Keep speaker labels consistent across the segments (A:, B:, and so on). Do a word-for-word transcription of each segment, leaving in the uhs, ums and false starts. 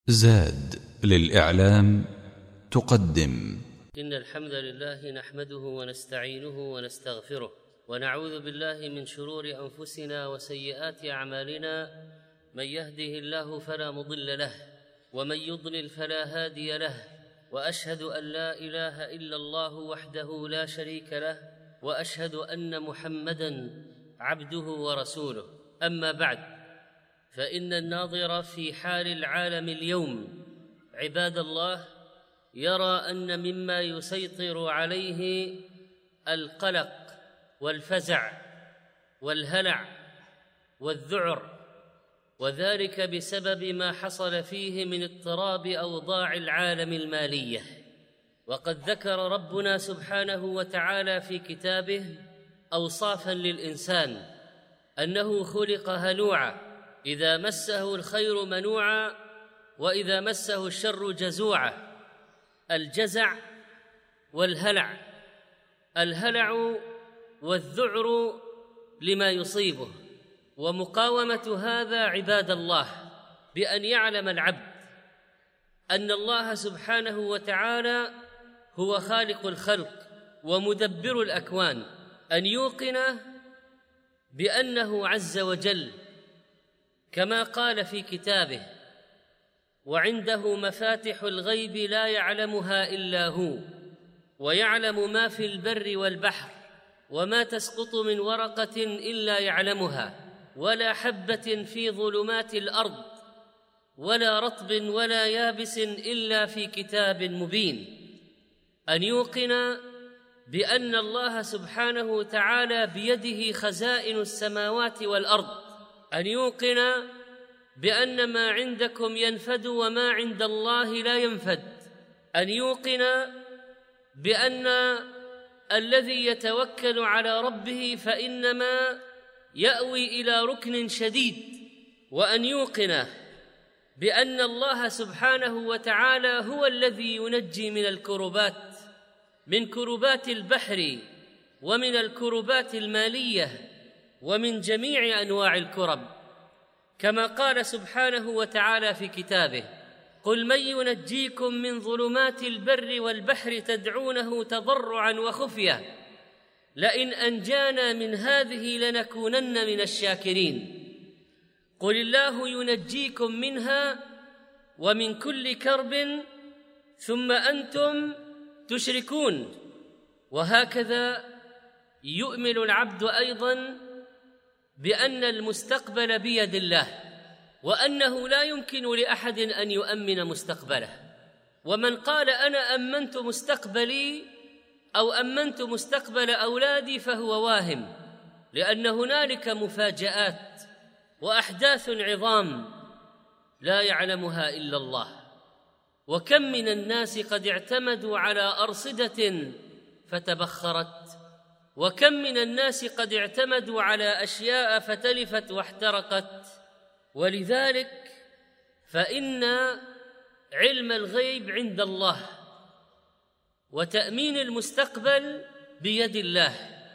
A: زاد للإعلام تقدم.
B: إن الحمد لله نحمده ونستعينه ونستغفره ونعوذ بالله من شرور أنفسنا وسيئات أعمالنا، من يهده الله فلا مضل له ومن يضلل فلا هادي له، وأشهد أن لا إله إلا الله وحده لا شريك له، وأشهد أن محمدًا عبده ورسوله. أما بعد، فإن الناظر في حال العالم اليوم عباد الله يرى أن مما يسيطر عليه القلق والفزع والهلع والذعر، وذلك بسبب ما حصل فيه من اضطراب أوضاع العالم المالية. وقد ذكر ربنا سبحانه وتعالى في كتابه أوصافاً للإنسان أنه خلق هلوعاً، إذا مسه الخير منوعاً وإذا مسه الشر جزوعاً. الجزع والهلع، الهلع والذعر لما يصيبه، ومقاومة هذا عباد الله بأن يعلم العبد أن الله سبحانه وتعالى هو خالق الخلق ومدبر الأكوان، أن يوقن بأنه عز وجل كما قال في كتابه: وعنده مفاتح الغيب لا يعلمها إلا هو، ويعلم ما في البر والبحر، وما تسقط من ورقة إلا يعلمها، ولا حبة في ظلمات الأرض، ولا رطب ولا يابس إلا في كتاب مبين. أن يوقن بأن الله سبحانه وتعالى بيده خزائن السماوات والأرض، أن يوقن بأن ما عندكم ينفد وما عند الله لا ينفد، أن يوقن بأن الذي يتوكل على ربه فإنما يأوي إلى ركن شديد، وأن يوقن بأن الله سبحانه وتعالى هو الذي ينجي من الكربات، من كربات البحر ومن الكربات المالية ومن جميع أنواع الكرب، كما قال سبحانه وتعالى في كتابه: قل من ينجيكم من ظلمات البر والبحر تدعونه تضرعا وخفية لئن أنجانا من هذه لنكونن من الشاكرين. قل الله ينجيكم منها ومن كل كرب ثم أنتم تشركون. وهكذا يؤمن العبد أيضاً بأن المستقبل بيد الله، وأنه لا يمكن لأحد أن يؤمن مستقبله. ومن قال أنا أمنت مستقبلي أو أمنت مستقبل أولادي فهو واهم، لأن هنالك مفاجآت وأحداث عظام لا يعلمها إلا الله. وكم من الناس قد اعتمدوا على أرصدة فتبخرت، وكم من الناس قد اعتمدوا على أشياء فتلفت واحترقت. ولذلك فإن علم الغيب عند الله، وتأمين المستقبل بيد الله،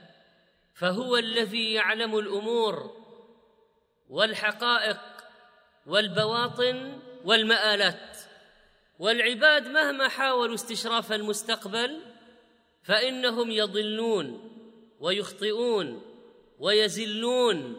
B: فهو الذي يعلم الأمور والحقائق والبواطن والمآلات. والعباد مهما حاولوا استشراف المستقبل فإنهم يضلون ويخطئون ويزلون.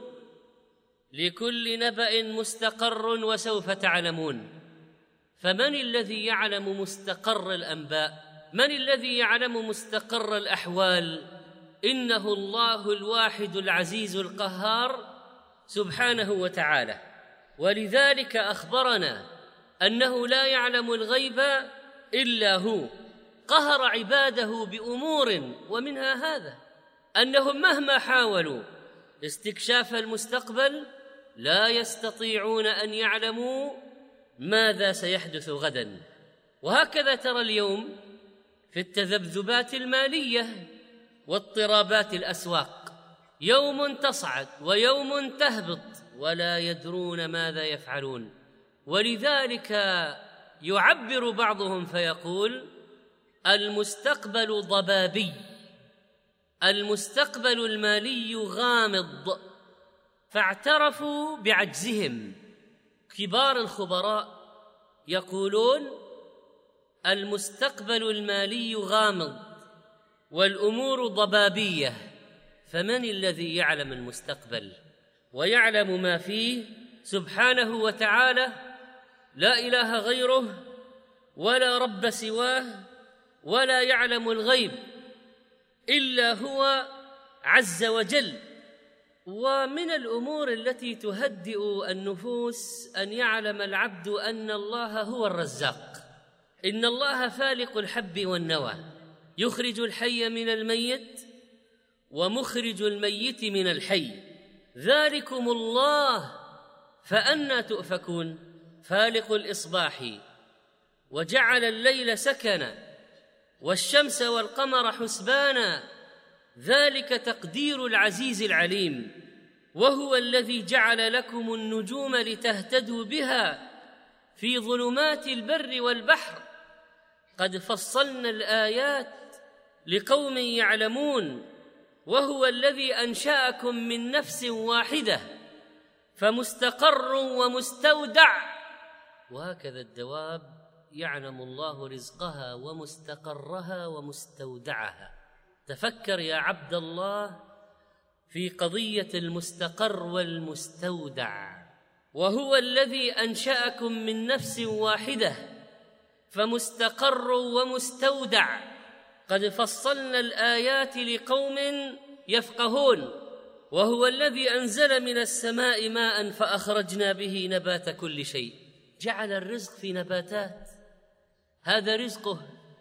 B: لكل نبأ مستقر وسوف تعلمون. فمن الذي يعلم مستقر الأنباء؟ من الذي يعلم مستقر الأحوال؟ إنه الله الواحد العزيز القهار سبحانه وتعالى. ولذلك أخبرنا أنه لا يعلم الغيب إلا هو، قهر عباده بأمور، ومنها هذا أنهم مهما حاولوا استكشاف المستقبل لا يستطيعون أن يعلموا ماذا سيحدث غداً. وهكذا ترى اليوم في التذبذبات المالية واضطرابات الأسواق، يوم تصعد ويوم تهبط ولا يدرون ماذا يفعلون. ولذلك يعبر بعضهم فيقول: المستقبل ضبابي، المستقبل المالي غامض. فاعترفوا بعجزهم. كبار الخبراء يقولون المستقبل المالي غامض والأمور ضبابية، فمن الذي يعلم المستقبل ويعلم ما فيه؟ سبحانه وتعالى، لا إله غيره ولا رب سواه، ولا يعلم الغيب إلا هو عز وجل. ومن الأمور التي تهدئ النفوس أن يعلم العبد أن الله هو الرزاق، إن الله فالق الحب والنوى، يخرج الحي من الميت ومخرج الميت من الحي، ذلكم الله فأنى تؤفكون. فالق الإصباح وجعل الليل سكنا والشمس والقمر حسبانا، ذلك تقدير العزيز العليم. وهو الذي جعل لكم النجوم لتهتدوا بها في ظلمات البر والبحر، قد فصلنا الآيات لقوم يعلمون. وهو الذي أنشأكم من نفس واحدة فمستقر ومستودع، وهكذا الدواب يعلم الله رزقها ومستقرها ومستودعها. تفكر يا عبد الله في قضية المستقر والمستودع. وهو الذي أنشأكم من نفس واحدة فمستقر ومستودع، قد فصلنا الآيات لقوم يفقهون. وهو الذي أنزل من السماء ماء فأخرجنا به نبات كل شيء، جعل الرزق في نباتات، هذا رزقه.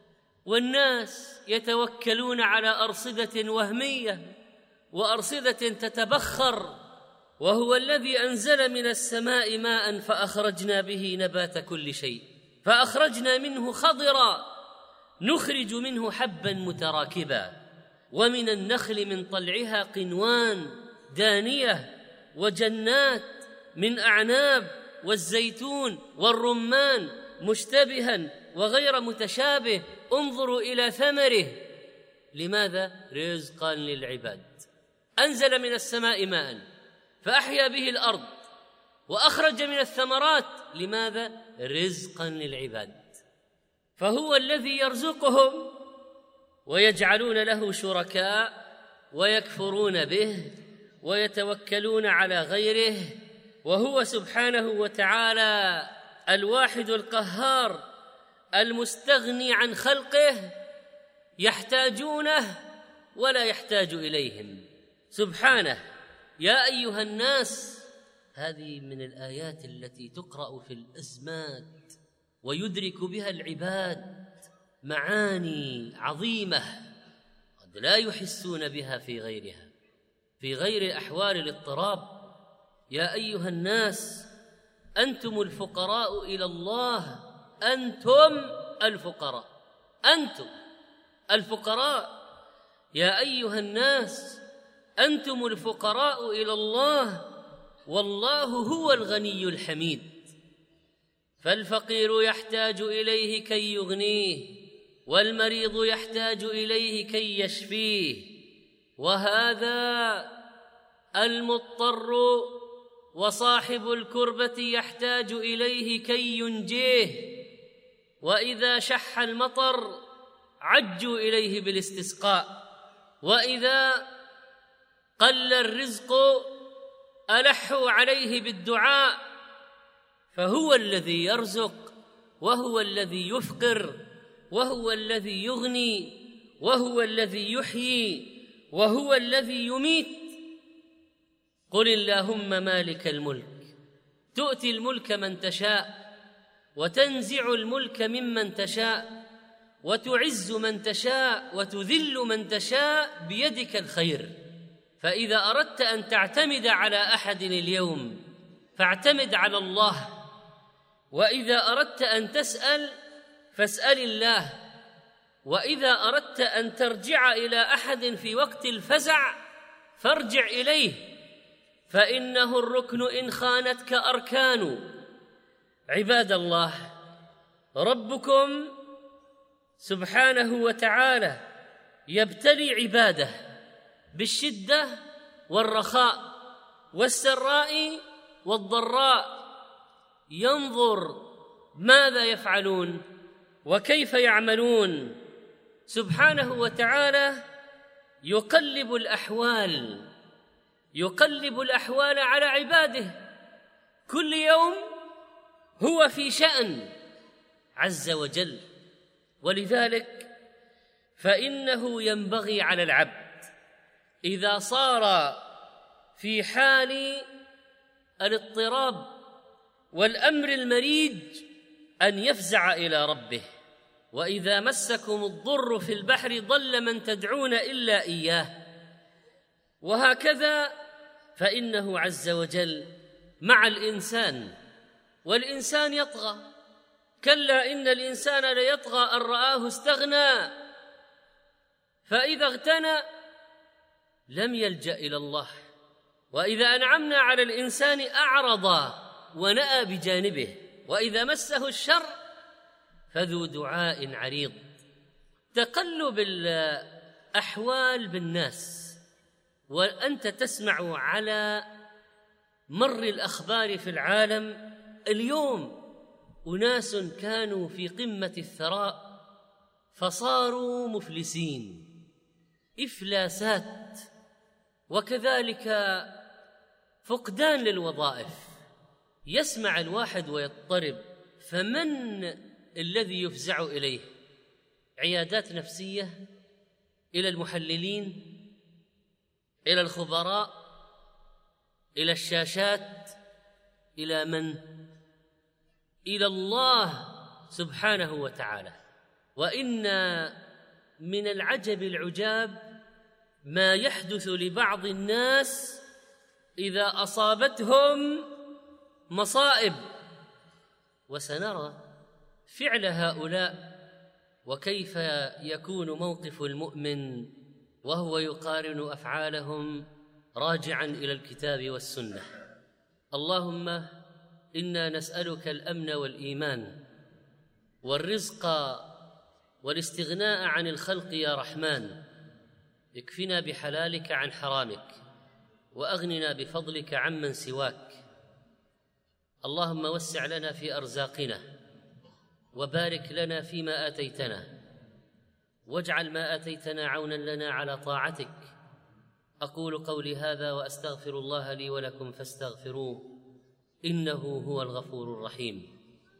B: والناس يتوكلون على أرصدة وهمية وأرصدة تتبخر. وهو الذي أنزل من السماء ماء فأخرجنا به نبات كل شيء، فأخرجنا منه خضرا نخرج منه حبا متراكبا، ومن النخل من طلعها قنوان دانية، وجنات من أعناب، والزيتون والرمان مشتبها وغير متشابه، انظروا إلى ثمره. لماذا؟ رزقا للعباد. أنزل من السماء ماء فأحيا به الأرض وأخرج من الثمرات، لماذا؟ رزقا للعباد. فهو الذي يرزقهم ويجعلون له شركاء ويكفرون به ويتوكلون على غيره. وهو سبحانه وتعالى الواحد القهار المستغني عن خلقه، يحتاجونه ولا يحتاج إليهم سبحانه. يا أيها الناس، هذه من الآيات التي تقرأ في الأزمات ويدرك بها العباد معاني عظيمة قد لا يحسون بها في غيرها، في غير أحوال الاضطراب. يا أيها الناس أنتم الفقراء إلى الله، أنتم الفقراء، أنتم الفقراء. يا أيها الناس أنتم الفقراء إلى الله والله هو الغني الحميد. فالفقير يحتاج إليه كي يغنيه، والمريض يحتاج إليه كي يشفيه، وهذا المضطر وصاحب الكربة يحتاج إليه كي ينجيه. وإذا شح المطر عجوا إليه بالاستسقاء، وإذا قل الرزق ألحوا عليه بالدعاء. فهو الذي يرزق، وهو الذي يفقر، وهو الذي يغني، وهو الذي يحيي، وهو الذي يميت. قل اللهم مالك الملك تؤتي الملك من تشاء وتنزع الملك ممن تشاء وتعز من تشاء وتذل من تشاء بيدك الخير. فإذا أردت أن تعتمد على أحد اليوم فاعتمد على الله، وإذا أردت أن تسأل فاسأل الله، وإذا أردت أن ترجع إلى أحد في وقت الفزع فارجع إليه، فإنه الركن إن خانتك أركان. عباد الله، ربكم سبحانه وتعالى يبتلي عباده بالشدة والرخاء والسراء والضراء، ينظر ماذا يفعلون وكيف يعملون. سبحانه وتعالى يقلب الأحوال يقلب الأحوال على عباده، كل يوم هو في شأن عز وجل. ولذلك فإنه ينبغي على العبد إذا صار في حال الاضطراب والأمر المريج أن يفزع إلى ربه. وإذا مسكم الضر في البحر ضل من تدعون إلا إياه. وهكذا فإنه عز وجل مع الإنسان، والإنسان يطغى. كلا إن الإنسان ليطغى أن رآه استغنى، فإذا اغتنى لم يلجأ إلى الله. وإذا أنعمنا على الإنسان أعرض ونأى بجانبه، وإذا مسه الشر فذو دعاء عريض. تقلب الأحوال بالناس، وأنت تسمع على مر الأخبار في العالم اليوم أناس كانوا في قمة الثراء فصاروا مفلسين، إفلاسات، وكذلك فقدان للوظائف. يسمع الواحد ويضطرب، فمن الذي يفزع إليه؟ عيادات نفسية، إلى المحللين، إلى الخبراء، إلى الشاشات، إلى من؟ إلى الله سبحانه وتعالى. وإن من العجب العجاب ما يحدث لبعض الناس إذا أصابتهم مصائب، وسنرى فعل هؤلاء وكيف يكون موقف المؤمن وهو يقارن أفعالهم راجعاً إلى الكتاب والسنة. اللهم إنا نسألك الأمن والإيمان والرزق والاستغناء عن الخلق يا رحمن. اكفنا بحلالك عن حرامك، وأغننا بفضلك عمن سواك. اللهم وسع لنا في أرزاقنا، وبارك لنا فيما آتيتنا، واجعل ما آتيتنا عونا لنا على طاعتك. أقول قولي هذا وأستغفر الله لي ولكم فاستغفروه، إنه هو الغفور الرحيم.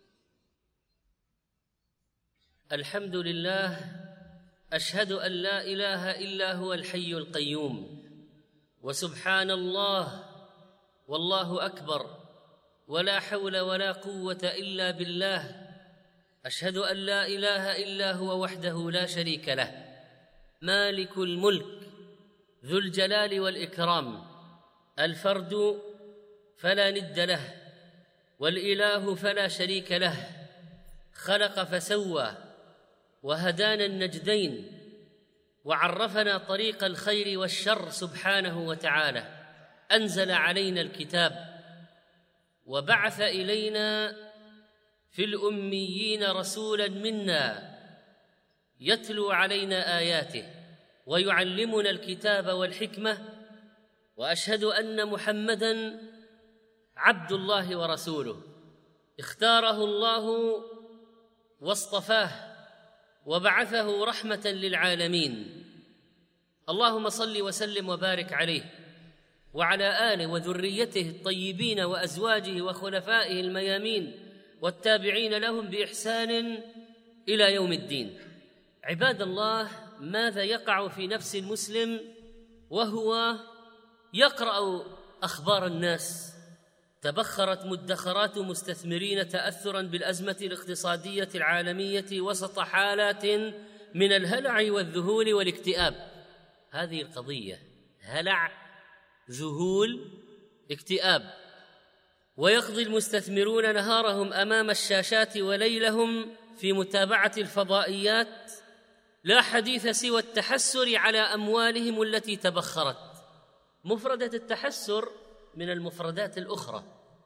B: الحمد لله، أشهد أن لا إله إلا هو الحي القيوم، وسبحان الله والله أكبر، ولا حول ولا قوة إلا بالله. أشهد أن لا إله إلا هو وحده لا شريك له، مالك الملك ذو الجلال والإكرام، الفرد فلا ند له، والإله فلا شريك له. خلق فسوى، وهدانا النجدين، وعرفنا طريق الخير والشر سبحانه وتعالى. أنزل علينا الكتاب، وبعث إلينا في الأميين رسولا منا يتلو علينا آياته ويعلمنا الكتاب والحكمة. وأشهد أن محمداً عبد الله ورسوله، اختاره الله واصطفاه وبعثه رحمة للعالمين. اللهم صل وسلم وبارك عليه وعلى آله وذريته الطيبين وأزواجه وخلفائه الميامين والتابعين لهم بإحسان إلى يوم الدين. عباد الله، ماذا يقع في نفس المسلم وهو يقرأ أخبار الناس؟ تبخرت مدخرات مستثمرين تأثراً بالأزمة الاقتصادية العالمية وسط حالات من الهلع والذهول والاكتئاب. هذه القضية، هلع، ذهول، اكتئاب. ويقضي المستثمرون نهارهم أمام الشاشات وليلهم في متابعة الفضائيات، لا حديث سوى التحسر على أموالهم التي تبخرت. مفردة التحسر من المفردات الأخرى.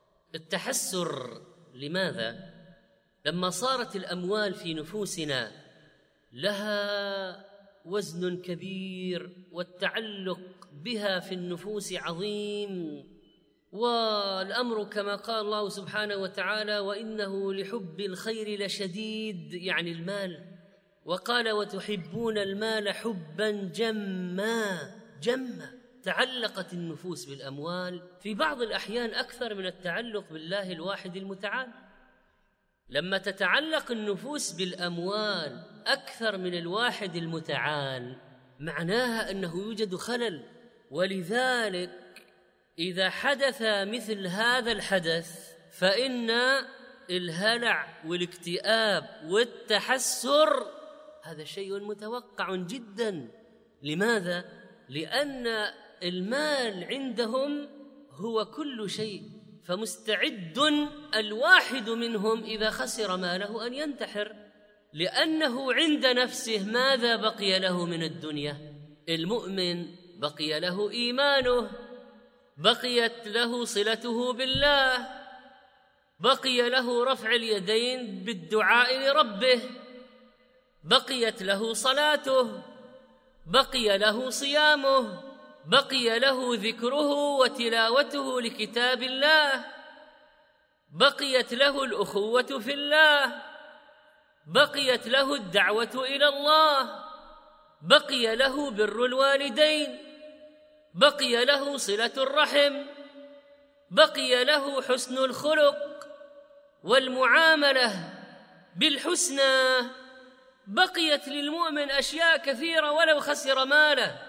B: التحسر لماذا؟ لما صارت الأموال في نفوسنا لها وزن كبير والتعلق بها في النفوس عظيم، والأمر كما قال الله سبحانه وتعالى: وإنه لحب الخير لشديد، يعني المال. وقال: وتحبون المال حبا جما جما. تعلقت النفوس بالأموال في بعض الأحيان أكثر من التعلق بالله الواحد المتعال. لما تتعلق النفوس بالأموال أكثر من الواحد المتعال معناها أنه يوجد خلل. ولذلك إذا حدث مثل هذا الحدث فإن الهلع والاكتئاب والتحسر هذا شيء متوقع جدا. لماذا؟ لأن المال عندهم هو كل شيء، فمستعد الواحد منهم إذا خسر ماله أن ينتحر، لأنه عند نفسه ماذا بقي له من الدنيا؟ المؤمن بقي له إيمانه، بقيت له صلته بالله، بقي له رفع اليدين بالدعاء لربه، بقيت له صلاته، بقي له صيامه، بقي له ذكره وتلاوته لكتاب الله، بقيت له الأخوة في الله، بقيت له الدعوة إلى الله، بقي له بر الوالدين، بقي له صلة الرحم، بقي له حسن الخلق والمعاملة بالحسنى. بقيت للمؤمن أشياء كثيرة ولو خسر ماله.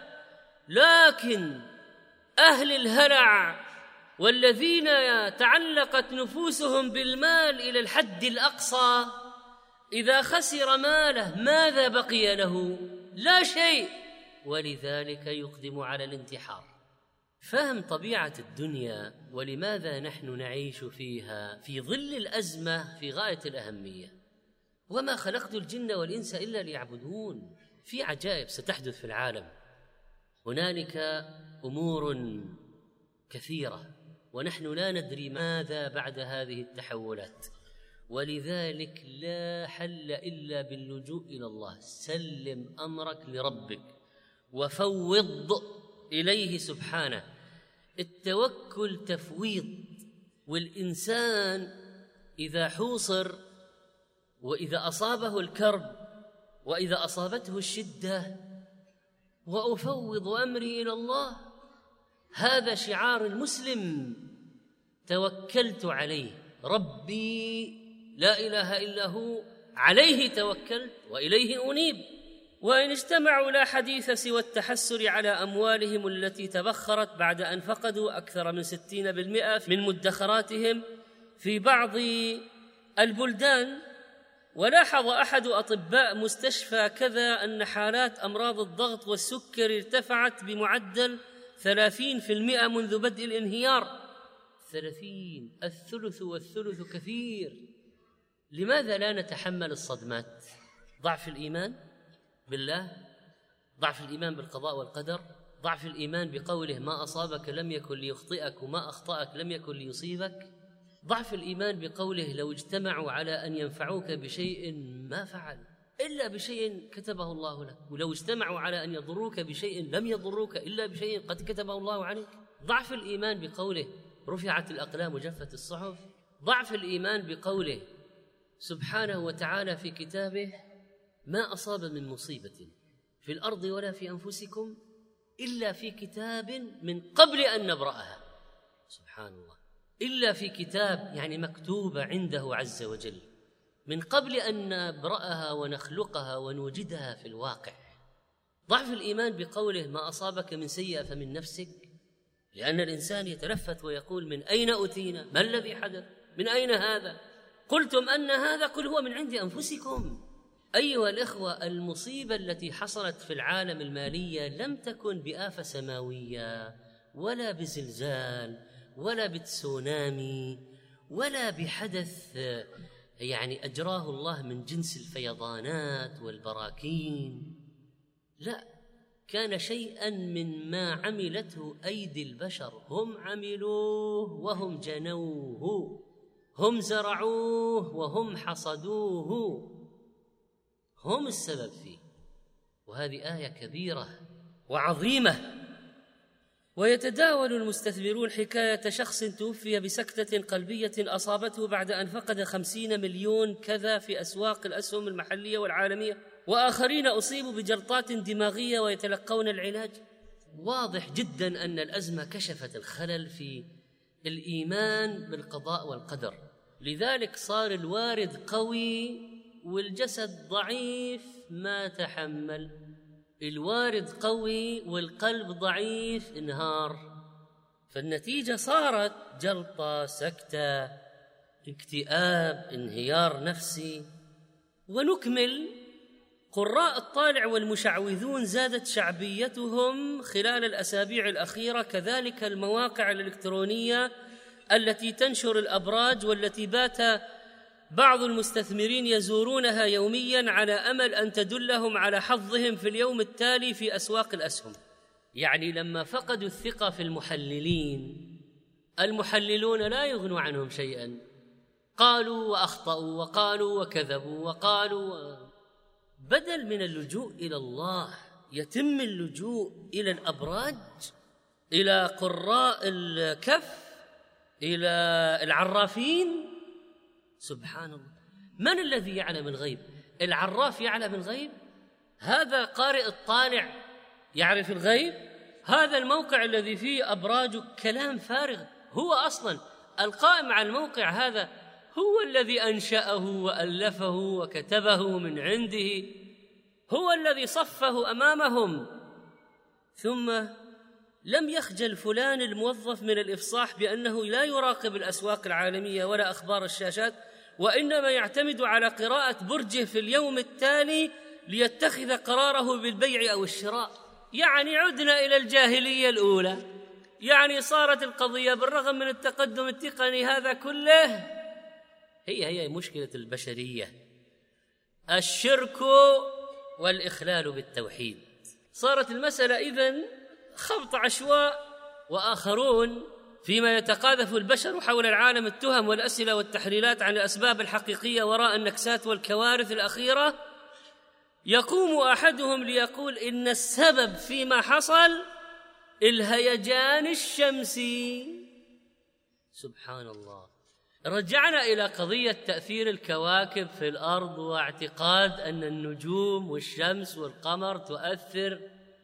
B: لكن أهل الهلع والذين تعلقت نفوسهم بالمال إلى الحد الأقصى إذا خسر ماله ماذا بقي له؟ لا شيء، ولذلك يقدم على الانتحار. فهم طبيعة الدنيا ولماذا نحن نعيش فيها في ظل الأزمة في غاية الأهمية. وما خلقت الجن والإنس إلا ليعبدون. في عجائب ستحدث في العالم، هنالك أمور كثيرة ونحن لا ندري ماذا بعد هذه التحولات، ولذلك لا حل إلا باللجوء إلى الله. سلم أمرك لربك وفوض إليه سبحانه. التوكل تفويض، والإنسان إذا حوصر وإذا أصابه الكرب وإذا أصابته الشدة وأفوض أمري إلى الله، هذا شعار المسلم. توكلت عليه ربي لا إله إلا هو، عليه توكلت وإليه أنيب. وإن اجتمعوا لا حديث سوى التحسر على أموالهم التي تبخرت بعد أن فقدوا أكثر من ستين بالمئة من مدخراتهم في بعض البلدان. ولاحظ أحد أطباء مستشفى كذا أن حالات أمراض الضغط والسكر ارتفعت بمعدل ثلاثين بالمئة منذ بدء الانهيار. ثلاثين، الثلث والثلث كثير. لماذا لا نتحمل الصدمات؟ ضعف الإيمان بالله، ضعف الإيمان بالقضاء والقدر، ضعف الإيمان بقوله ما أصابك لم يكن ليخطئك وما أخطأك لم يكن ليصيبك، ضعف الإيمان بقوله لو اجتمعوا على أن ينفعوك بشيء ما فعل إلا بشيء كتبه الله لك، ولو اجتمعوا على أن يضروك بشيء لم يضروك إلا بشيء قد كتبه الله عليك. ضعف الإيمان بقوله رفعت الأقلام وجفت الصحف، ضعف الإيمان بقوله سبحانه وتعالى في كتابه ما أصاب من مصيبة في الأرض ولا في أنفسكم إلا في كتاب من قبل أن نبرأها. سبحان الله، إلا في كتاب يعني مكتوبة عنده عز وجل من قبل أن نبرأها ونخلقها ونوجدها في الواقع. ضعف الإيمان بقوله ما أصابك من سيئة فمن نفسك، لأن الإنسان يتلفت ويقول من أين أتينا؟ ما الذي حدث؟ من أين هذا؟ قلتم أن هذا، قل هو من عند أنفسكم. أيها الإخوة، المصيبة التي حصلت في العالم المالية لم تكن بآفة سماوية ولا بزلزال ولا بتسونامي ولا بحدث يعني أجراه الله من جنس الفيضانات والبراكين، لا، كان شيئا من ما عملته أيدي البشر. هم عملوه وهم جنوه، هم زرعوه وهم حصدوه، هم السبب فيه. وهذه آية كبيرة وعظيمة. ويتداول المستثمرون حكاية شخص توفي بسكتة قلبية أصابته بعد أن فقد خمسين مليون كذا في أسواق الأسهم المحلية والعالمية، وآخرين أصيبوا بجلطات دماغية ويتلقون العلاج. واضح جدا أن الأزمة كشفت الخلل في الإيمان بالقضاء والقدر، لذلك صار الوارد قوي والجسد ضعيف ما تحمل. الوارد قوي والقلب ضعيف انهار، فالنتيجة صارت جلطة، سكتة، اكتئاب، انهيار نفسي. ونكمل: قراء الطالع والمشعوذون زادت شعبيتهم خلال الأسابيع الأخيرة، كذلك المواقع الإلكترونية التي تنشر الأبراج والتي بات بعض المستثمرين يزورونها يومياً على أمل أن تدلهم على حظهم في اليوم التالي في أسواق الأسهم. يعني لما فقدوا الثقة في المحللين، المحللون لا يغنوا عنهم شيئاً، قالوا وأخطأوا وقالوا وكذبوا وقالوا و... بدل من اللجوء إلى الله يتم اللجوء إلى الأبراج، إلى قراء الكف، إلى العرافين. سبحان الله، من الذي يعلم الغيب؟ العراف يعلم الغيب؟ هذا قارئ الطالع يعرف الغيب؟ هذا الموقع الذي فيه أبراج كلام فارغ. هو أصلا القائم على الموقع هذا هو الذي أنشأه وألفه وكتبه من عنده، هو الذي صفه أمامهم. ثم لم يخجل فلان الموظف من الإفصاح بأنه لا يراقب الأسواق العالمية ولا أخبار الشاشات، وإنما يعتمد على قراءة برجه في اليوم التالي ليتخذ قراره بالبيع أو الشراء. يعني عدنا إلى الجاهلية الأولى، يعني صارت القضية بالرغم من التقدم التقني هذا كله هي هي مشكلة البشرية، الشرك والإخلال بالتوحيد. صارت المسألة إذن خبط عشواء، وآخرون فيما يتقاذف البشر حول العالم التهم والأسئلة والتحليلات عن الأسباب الحقيقية وراء النكسات والكوارث الأخيرة، يقوم أحدهم ليقول إن السبب فيما حصل الهيجان الشمسي. سبحان الله، رجعنا إلى قضية تأثير الكواكب في الأرض واعتقاد أن النجوم والشمس والقمر تؤثر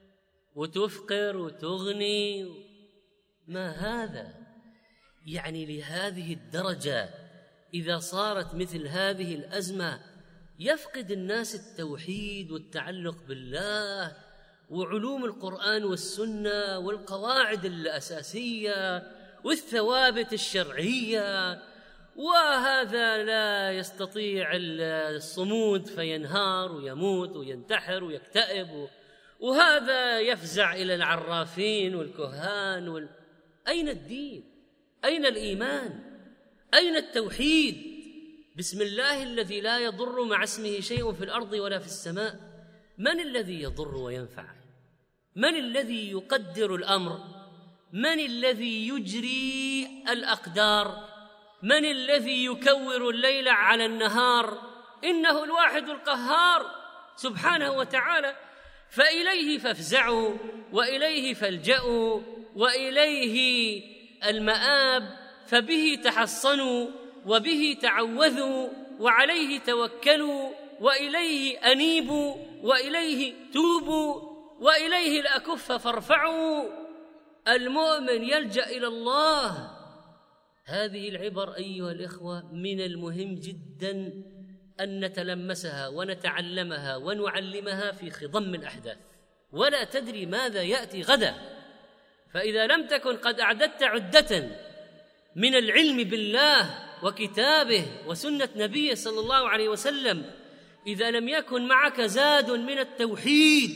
B: وتفقر وتغني. ما هذا؟ يعني لهذه الدرجة إذا صارت مثل هذه الأزمة يفقد الناس التوحيد والتعلق بالله وعلوم القرآن والسنة والقواعد الأساسية والثوابت الشرعية، وهذا لا يستطيع الصمود فينهار ويموت وينتحر ويكتئب، وهذا يفزع إلى العرافين والكهان وال... أين الدين؟ أين الإيمان؟ أين التوحيد؟ بسم الله الذي لا يضر مع اسمه شيء في الأرض ولا في السماء. من الذي يضر وينفع؟ من الذي يقدر الأمر؟ من الذي يجري الأقدار؟ من الذي يكور الليل على النهار؟ إنه الواحد القهار سبحانه وتعالى. فإليه فافزعوا وإليه فالجأوا وإليه المآب، فبه تحصنوا وبه تعوذوا وعليه توكلوا وإليه أنيبوا وإليه توبوا وإليه الأكف فارفعوا. المؤمن يلجأ إلى الله. هذه العبر أيها الإخوة من المهم جدا أن نتلمسها ونتعلمها ونعلمها في خضم الأحداث، ولا تدري ماذا يأتي غدا. فإذا لم تكن قد أعددت عدة من العلم بالله وكتابه وسنة نبيه صلى الله عليه وسلم، إذا لم يكن معك زاد من التوحيد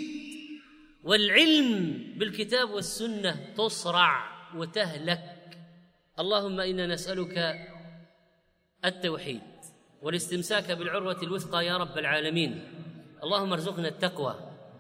B: والعلم بالكتاب والسنة تصرع وتهلك. اللهم إنا نسألك التوحيد والاستمساك بالعروة الوثقى يا رب العالمين. اللهم ارزقنا التقوى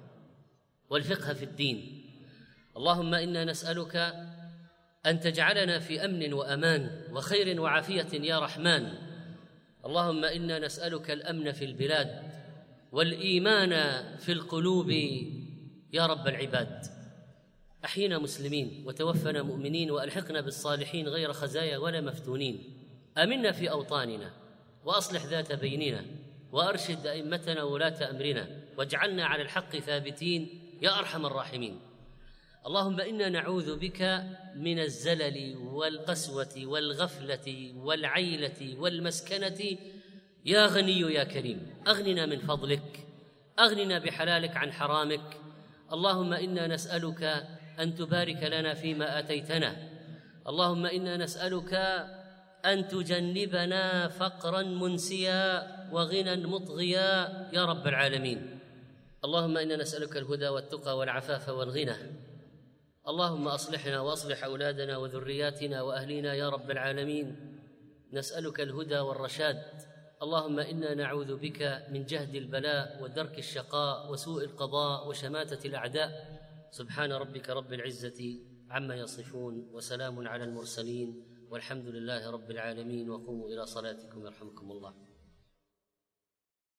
B: والفقه في الدين. اللهم إنا نسألك أن تجعلنا في أمن وأمان وخير وعافية يا رحمن. اللهم إنا نسألك الأمن في البلاد والإيمان في القلوب يا رب العباد. أحينا مسلمين وتوفنا مؤمنين وألحقنا بالصالحين غير خزايا ولا مفتونين. آمنا في أوطاننا وأصلح ذات بيننا وأرشد أئمتنا وولاة أمرنا واجعلنا على الحق ثابتين يا أرحم الراحمين. اللهم إنا نعوذ بك من الزلل والقسوة والغفلة والعيلة والمسكنة يا غني يا كريم. أغننا من فضلك، أغننا بحلالك عن حرامك. اللهم إنا نسألك أن تبارك لنا فيما آتيتنا. اللهم إنا نسألك أن تجنبنا فقرا منسيا وغنى مطغيا يا رب العالمين. اللهم إنا نسألك الهدى والتقى والعفاف والغنى. اللهم أصلحنا وأصلح أولادنا وذرياتنا وأهلنا يا رب العالمين. نسألك الهدى والرشاد. اللهم إنا نعوذ بك من جهد البلاء ودرك الشقاء وسوء القضاء وشماتة الأعداء. سبحان ربك رب العزة عما يصفون وسلام على المرسلين والحمد لله رب العالمين. وقوموا إلى صلاتكم يرحمكم الله.